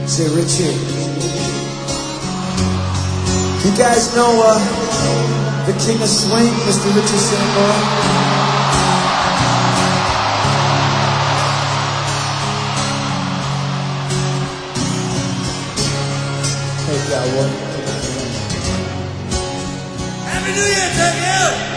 Say, Richie, you guys know the King of Swing, Mr. Richie Sambora? Hey, cowboy. Happy New Year, Tokyo!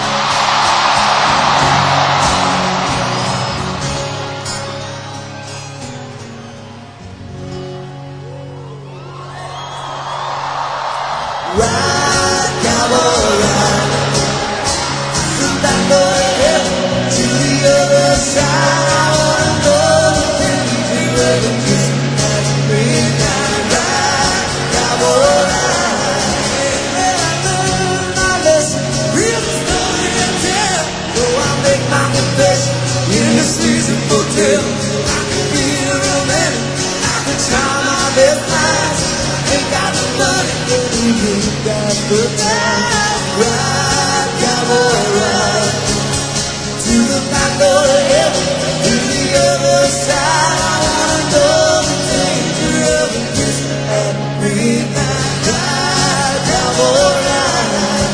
Ride, cowboy, ride. From that hill to the other side. I wanna know the things you ever kiss at midnight. Ride, cowboy, ride. And I learned my lesson, real story to tell. So I make my confession in a season hotel. I could be a romantic, I could try my best lies. Ain't got the money, but we ain't got the time. Ride, cowboy, ride to the back door of heaven, to the other side. I wanna know the danger of a kiss at midnight. Ride, cowboy, ride.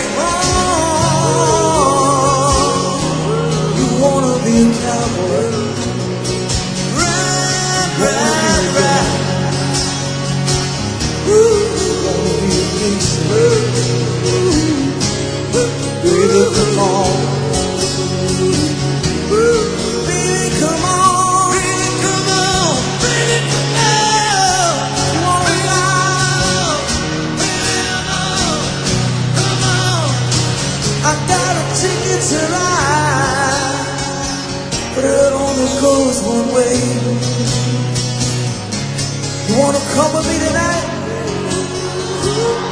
Oh, you wanna be a cowboy? Ride, ride, ride. Baby, come on. Baby, come on. Baby, come on. Baby, come on. You want me out? Baby, come on. I got a ticket to ride, but it only goes one way. You wanna come with me tonight?